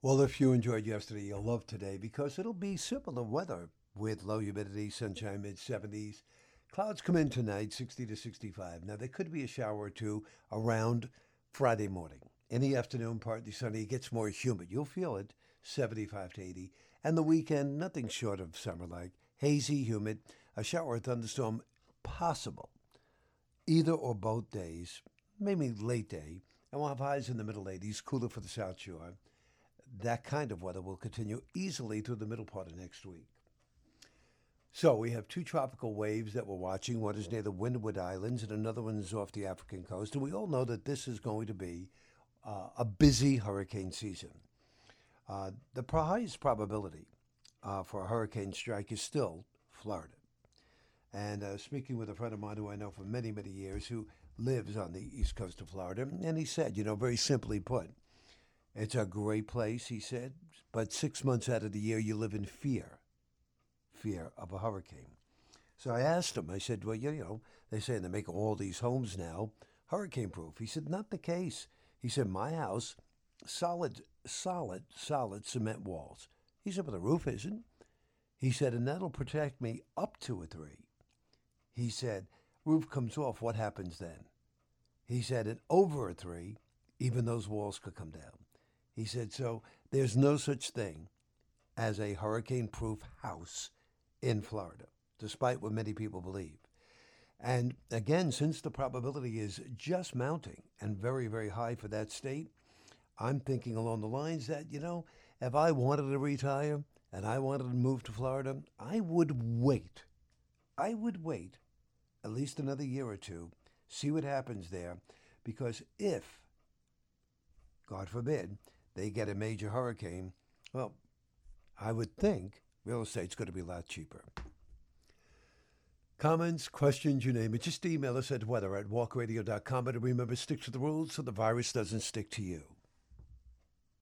Well, if you enjoyed yesterday, you'll love today because it'll be similar weather with low humidity, sunshine mid 70s. Clouds come in tonight, 60 to 65. Now, there could be a shower or two around Friday morning. In the afternoon, partly sunny, it gets more humid. You'll feel it, 75 to 80. And the weekend, nothing short of summer like. Hazy, humid, a shower or thunderstorm possible either or both days, maybe late day. And we'll have highs in the middle 80s, cooler for the South Shore. That kind of weather will continue easily through the middle part of next week. So we have two tropical waves that we're watching. One is near the Windward Islands and another one is off the African coast. And we all know that this is going to be a busy hurricane season. The highest probability for a hurricane strike is still Florida. And speaking with a friend of mine who I know for many, many years who lives on the east coast of Florida, and he said, very simply put, it's a great place, he said, but 6 months out of the year you live in fear of a hurricane. So I asked him, I said, well, they say they make all these homes now hurricane proof. He said, not the case. He said, my house, solid cement walls. He said, but the roof isn't. He said, and that'll protect me up to a 3. He said, roof comes off, what happens then? He said, and over a 3, even those walls could come down. He said, so there's no such thing as a hurricane-proof house in Florida, despite what many people believe. And again, since the probability is just mounting and very, very high for that state, I'm thinking along the lines that, if I wanted to retire and I wanted to move to Florida, I would wait. At least another year or two, see what happens there, because if, God forbid, they get a major hurricane, well, I would think real estate's going to be a lot cheaper. Comments, questions, you name it. Just email us at weather@walkradio.com. And remember, stick to the rules so the virus doesn't stick to you.